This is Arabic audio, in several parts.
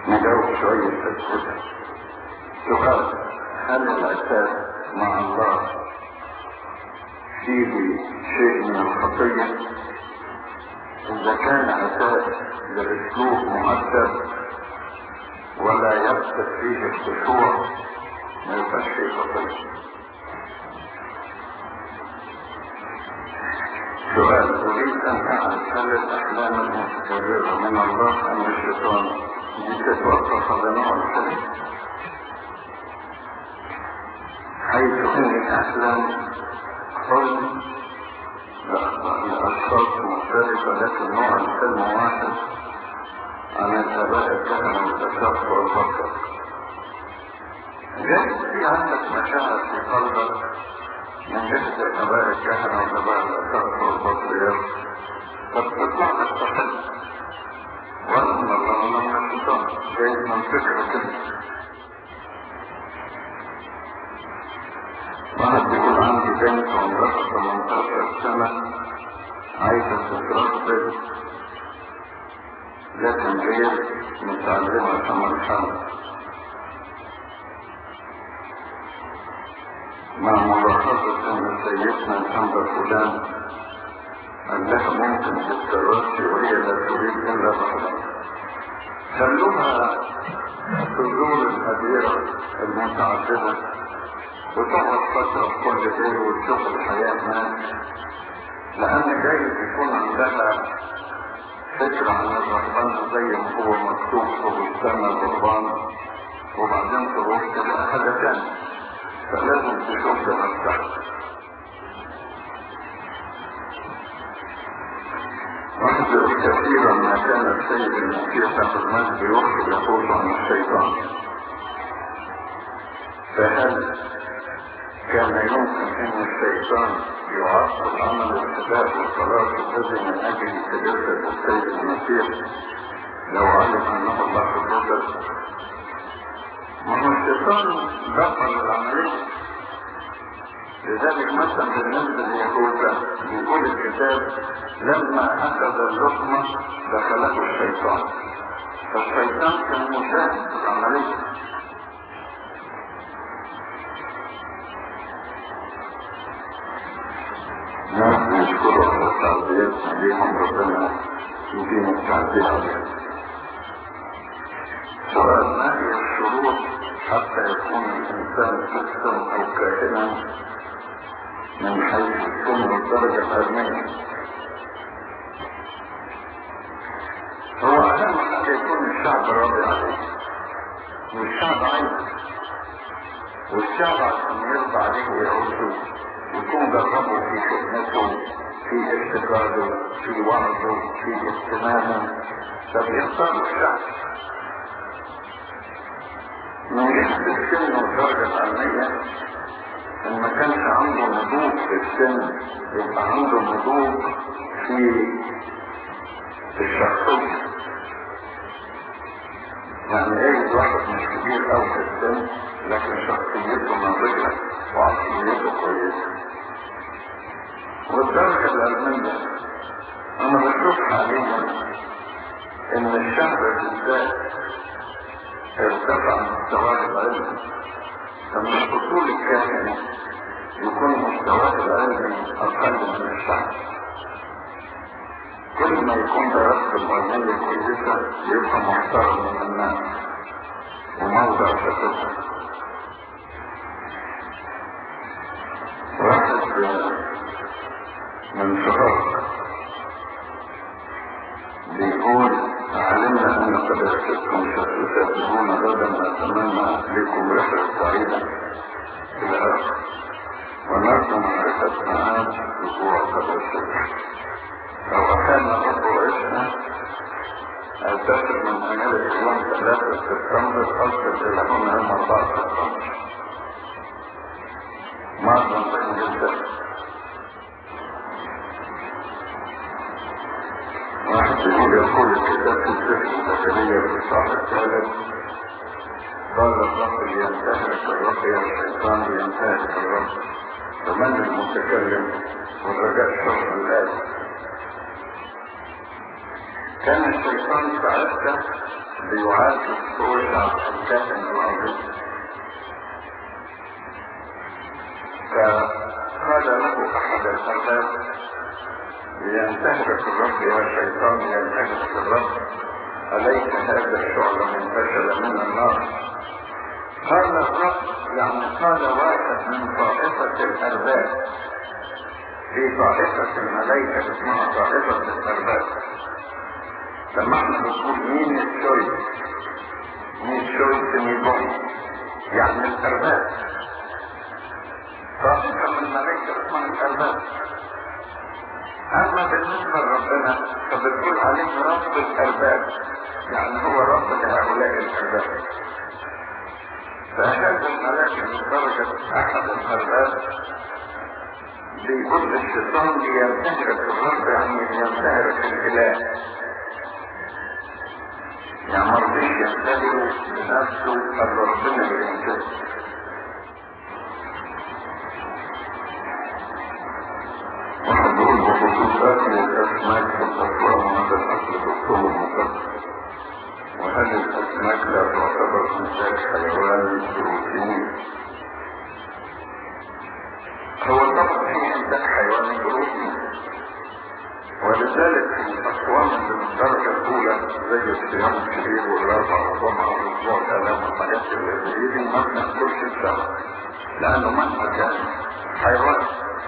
نجاوب شوية أسئلة. سؤال: هل العتاب مع الله فيه شيء من الخطية؟ إذا كان عتاب لأسلوب مؤدب ولا يقصد فيه الخشوع ما يبقاش فيه خطية. سؤال: أريد أن أعرف هل الأحلام المتكررة من الله أم الشيطان؟ دي تتوقف على نوع الحلم، حيث أن الأحلام حلم لأشخاص مختلفة لكن نوع الحلم واحد عن الآباء الكهنة والأشخاص والبشر. جايز في عندك مشاعر في قلبك من جهة الآباء الكهنة والآباء الأشخاص والبشر فتطلع لك تحل، وأن الله من الشيطان. جايز من فكرة كده. واحد بيقول: عندي بنت عمرها 18 سنة عايزة تتربى لكن غير متعلمة في مرحلة، مع ملاحظة ان سيدنا الأنبا فلان قال لها ممكن تتربى وهي لا تريد الا بعضها. خلوها تزور الأديرة المتعددة وتقعد فترة في كل دير وتشوف الحياة هناك، لأن جايز يكون عندها فكرة عن الرهبان زي ما هو مكتوب في بستان الرهبان، وبعدين تروح تلاقي حاجة تانية، فلازم تشوف بنفسك. واحد يقول: كثيرا ما كان السيد المسيح في المجد يخرج يقول عن الشيطان، فهل كان يمكن ان الشيطان يعطل عمل الفداء والخلاص الذي من اجل تجسد السيد المسيح لو علم انه الله في الجسد؟ ما هو الشيطان دخل العمليه. لذلك مثلا بالنسبه ليهوذا يقول الكتاب: لما اخذ اللقمه دخله الشيطان، فالشيطان كان مشاهد في العمليه. ناس يشكروا على التعزيات عليهم، ربنا يديم التعزية عليهم. سؤال: ما هي الشروط حتى يكون الإنسان شخصا أو كائنا من حيث السن والدرجة العلمية؟ هو أهم حاجة يكون الشعب راضي عليه، والشعب عايز، والشعب عشان يرضى عليه ويعوزه يكون جربه في خدمته، في ارتقاده، في وعظه، في اهتمامه، فبيختار الشعب. من جهة السن والدرجة العلمية، إن ما كانش عنده نضوج في السن يبقى عنده نضوج في الشخصية. يعني ايه واحد مش كبير أوي في السن لكن شخصيته ناضجة وعقليته كويسة. والدرجة العلمية أنا بشوف حاليا إن الشعب بالذات ارتفع مستواه العلمي، فمن الفصول الكاملة يكون مستواه العلمي أقل من الشعب. كل ما يكون دراسته العلمية كويسة يبقى محترم من الناس وموضع شكوته. واحد من شباب بيقول: علمنا ان قدرتكم ستسافرون غدا، اتمنى لكم رحله سعيده الى اخر، ونرجو معرفه ميعاد اسبوع قدرتكم. لو اكلنا رب وعشنا اسافر من امريكا يوم 3 سبتمبر اصل الى هنا يوم 4 سبتمبر. مرة جدا. واحد يقول الكتاب في سفر زكريا في الإصحاح الثالث: قال الرب لينتهك الرب يا الشيطان لينتهك الرب، فمن المتكلم؟ والرجاء شرح الآية. كان الشيطان ساعتها بيعاكس توسع الكائن العظيم. فقال له احد الارباب: لينتهرك الرب يا شيطان، لينتهرك الرب، اليس هذا الشعل منتشر من النار؟ قال الرب، يعني قال واحد من طائفة الارباب، في طائفة الملائكة اسمها طائفة الارباب. لما احنا بنقول مين الشوي، مين الشوي سميبون، يعني الارباب، طائفة من الملائكة اسمها الارباب. اما بالنسبة لربنا فبتقول عليه رب الارباب، يعني هو رب لهؤلاء الارباب. فهذا الملاك من درجة احد الارباب بيقول للشيطان: لينتهرك الرب، يعني لينتهرك الاله، يعني مرضيش ينتهره بنفسه قبل ربنا ينتهره. واحد بيقول بخصوص اكل الاسماك في الاطعمة هذا الاكل بالطول المقدس، وهل الاسماك لا تعتبر انتاج حيواني بروتيني؟ هو طبعا في انتاج حيواني بروتيني، ولذلك في الاطعمة من الدرجة الاولى زي الصيام الكبير والاربع وضمع والاسبوع الالام والحاجات اللي دي ما بناكلش السمك لانه مهما كان حيوان.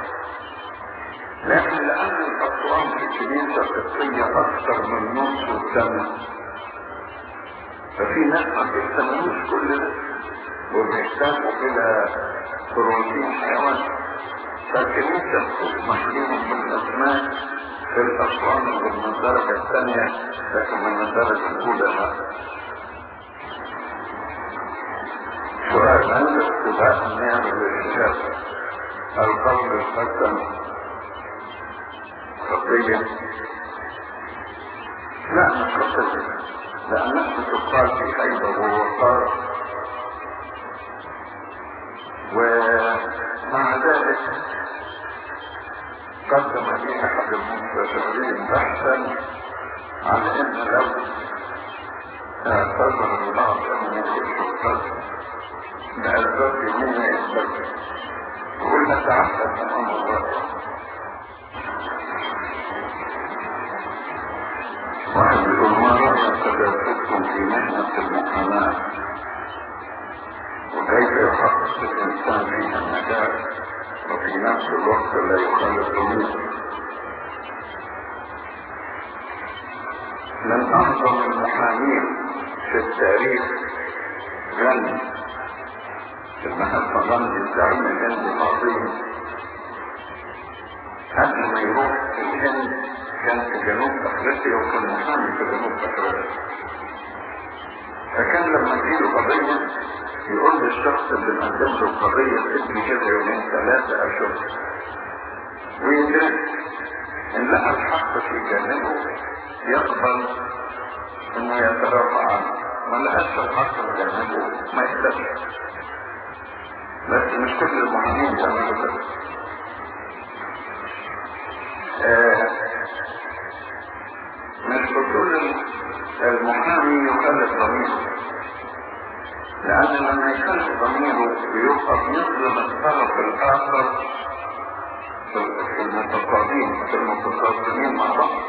لكن لأن الأطعام في الكنيسة القبطية أكثر من نص السنة، ففي ناس ما بيستعملوش كل ده وبيحتاجوا إلى بروتين حيواني، فالكنيسة بتسمح لهم بالأسماك في الأطعام اللي من الدرجة الثانية، لكن من الدرجة الأولى لا. سؤال: عند اتباع النعم للشهادة القول الحسن خطية؟ لا مش خطية، لأنها تقال في خيبة ووقار، ومع ذلك قدم لي أحد المستشارين بحثا على أن لو اعتذر البعض أن الشخص لأسباب دينية يستجد، وقلنا تعهد أمام الله. واحد يقول: ما رأيك تدرسكم في مهنة المحاماة، وكيف يحقق الإنسان فيها النجاح وفي نفس الوقت لا يخالف ضميره؟ من أعظم المحامين في التاريخ غاندي، المهاتما غاندي الزعيم الهندي العظيم، قبل ما يروح الهند كان في جنوب افريقيا وكان محامي في جنوب افريقيا. فكان لما يجيله قضية يقول للشخص اللي مقدم له القضية اسمي كده يومين ثلاثة اشهر ويدرس، ان لقى الحق في جانبه يقبل انه يترافع عنه، ما لقاش الحق في جانبه ما يقدرش. بس مش كل المحامين بيعملوا كده. مش بطول المحامي يخالف ضميره، لأن لما يخالف ضميره بيبقى بيظلم الطرف الآخر في المتقاضين مع بعض.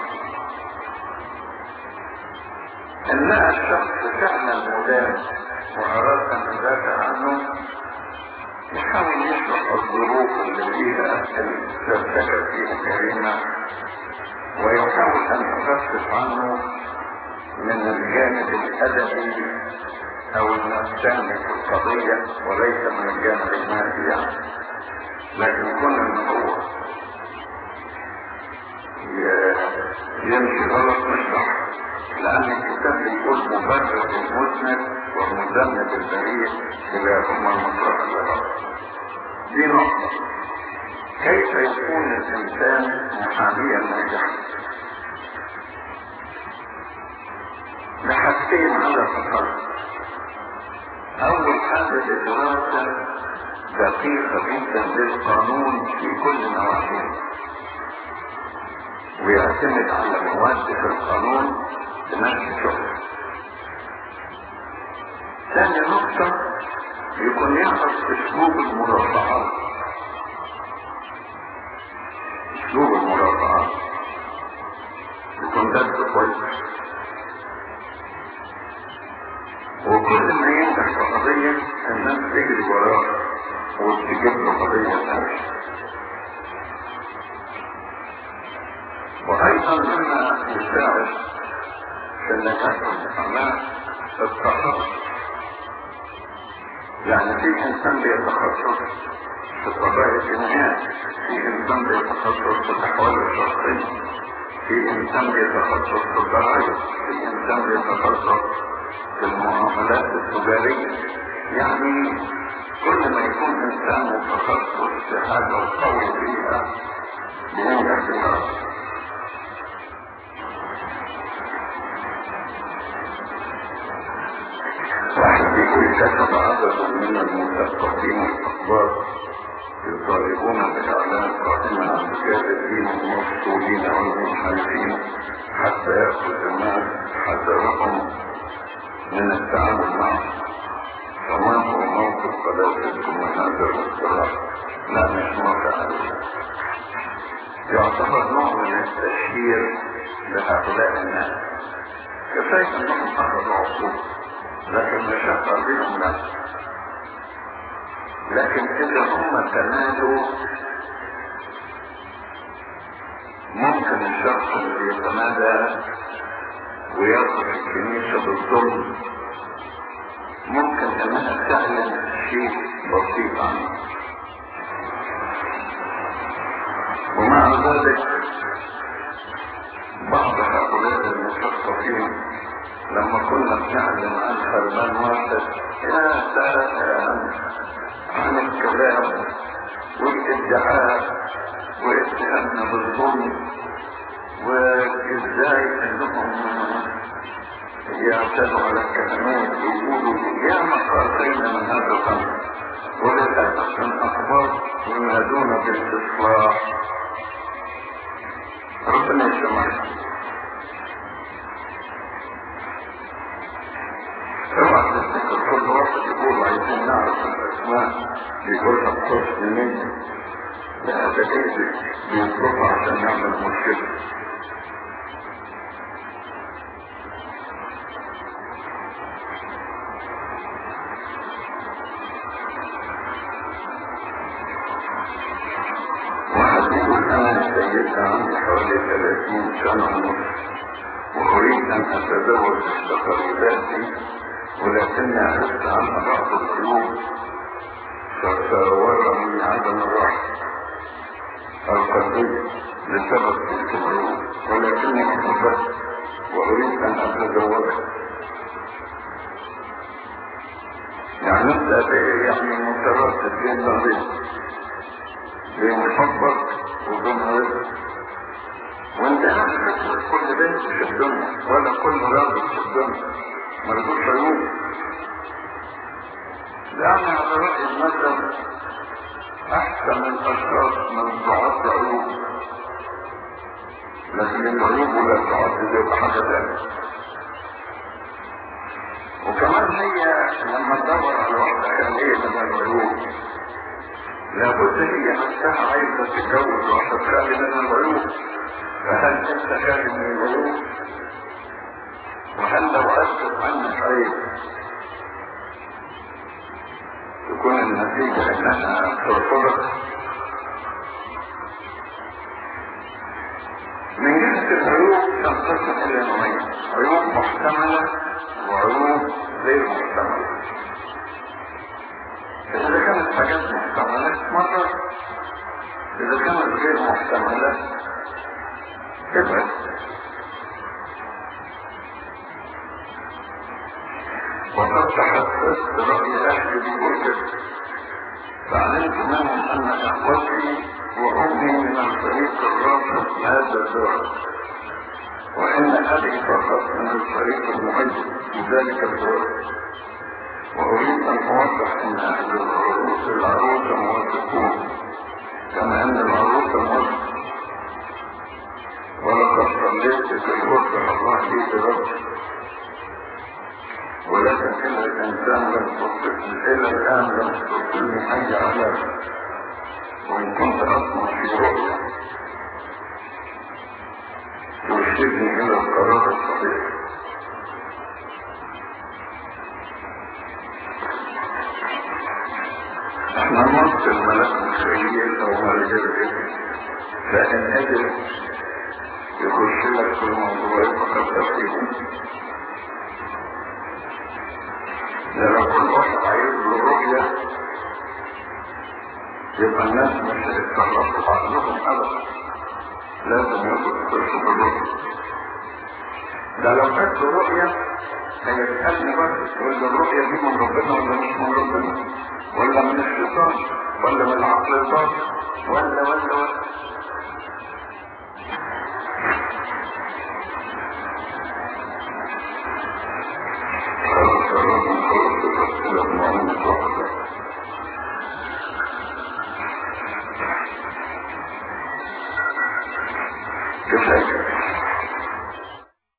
إن لقى الشخص فعلا مدان وأراد أن يدافع عنه، يحاول يشرح الظروف اللي فيها السلسلة فيها كريمة، ويحاول أن يخفف عنه من الجانب الأدبي أو النفساني في القضية وليس من الجانب المادي يعني. لكن يكون إن هو يمشي غلط مش صح، لأن الكتاب بيقول: مبرر المذنب ومذنب البريء كلاهما المطرح للرب. دي نقطة. كيف يكون الإنسان محاميا ناجحا؟ بحاجتين على الأقل. أول حاجة الدراسة دقيقة جدا للقانون في كل نواحيه، ويعتمد على مواد في القانون بنفس الشغل. ثاني نقطة يكون يعرف اسلوب المرافعات. اسلوب المرافعات يكون درس كويس، وكل ما ينجح في قضية الناس تجري وراه وتجيب له قضية ثانية. وأيضا مما يساعد في النجاح في الأعمال التخصص. يعني في إنسان بيتخصص في قضايا الجنايات، في إنسان بيتخصص في الأحوال الشخصية، في إنسان بيتخصص في الضرائب، في إنسان بيتخصص في المعاملات التجارية. يعني كل ما يكون إنسان متخصص في حاجة وقوي فيها بينجح فيها. واحد يقول كتب عدد من المثقفين الأخبار يطالبون بإعلان قائمة عن رجال الدين المفصولين والمنحرفين حتى يأخذ الناس حذرهم من التعامل معه. فما هو موقف قداستكم من هذا الاقتراح؟ لا، مش موافق عليه. يعتبر نوع من التشهير لهؤلاء الناس. كفاية انهم اخذوا عقوبة، لكن مشقة بهم لا. لكن اذا هم تنادوا، ممكن الشخص اللي يتنادى ويصف الكنيسة بالظلم ممكن انها تعلن شيء بسيط عنه، ومع ذلك بعض هؤلاء المثقفين لما كنا بنعلن عن خربان واحد يا سلام عن الكلام والادعاء واتهامنا بالظلم، وازاي انهم يعتدوا على الكلمات ويقولوا يا مقاطعين من هذا الامر. وللاسف الاخبار ينادون بالاستصلاح. ربنا يسامحنا. اوعى تفتكر كل واحد يقول عايزين نعرف الاسماء يقولها بحسن نية. لا، ده كذب بيطلبها عشان يعمل مشكلة. واحد يقول انا سيدنا عندي حوالي 30 سنة ونص واريد ان اتزوج بتقريباتي، ولكني عرفت عنها بعض العيوب فتورمني عدم الراحة القلبية لسبب تلك العيوب، ولكني احببت واريد ان اتزوجها. يعني انت يعني متردد بين طريق، بين حبك وبين رزق، وانت عارف كل بنت في الدنيا ولا كل راجل في الدنيا مرجوش عيوب. يعني على رأي المثل احسن الاشخاص من ضعاف العيوب، لكن العيوب ولا ضعاف دي حاجة تانية. وكمان هي لما تدور على واحدة خالية من العيوب لابد هي نفسها عايزة تتجوز واحد خالي من العيوب. فهل انت خالي من العيوب؟ وهل لو أثبت عنك عيب تكون النتيجة انها ترفضك؟ من جهة العيوب تنقسم الى نوعين: عيوب محتملة وعيوب غير محتملة. إذا كانت حاجات محتملة مرة، إذا كانت غير محتملة ابعد. وقد تحدثت رأي أهلي بوجهة فعلمت منهم أن إخوتي وأمي من الفريق الرافض هذا الزواج، وإن أبي فقط من الفريق المؤيد لذلك الزواج. وأريد أن أوضح أن أهل العروسة موافقون كما أن العروسة موافقة، ولقد صليت في الغرفة الله لي بربي ولكن إن الإنسان إلى الآن لم تصلني أي علامة، وإن كنت أسمع في رؤيا يرشدني إلى القرار الصحيح. احنا نص الملك مخيل أو مالجر، فإن قدر يخش لك في الموضوع فقد تفكيره. لو كل واحد عايز له رؤية يبقى الناس مش هيتطرقوا بعضهم أبدا، لازم ياخد فرصة بالرؤية. ده لو كانت له رؤية هيسألني بس يقول لي الرؤية دي من ربنا ولا مش من ربنا، ولا من الشيطان، ولا من العقل الباطن، ولا كفاية.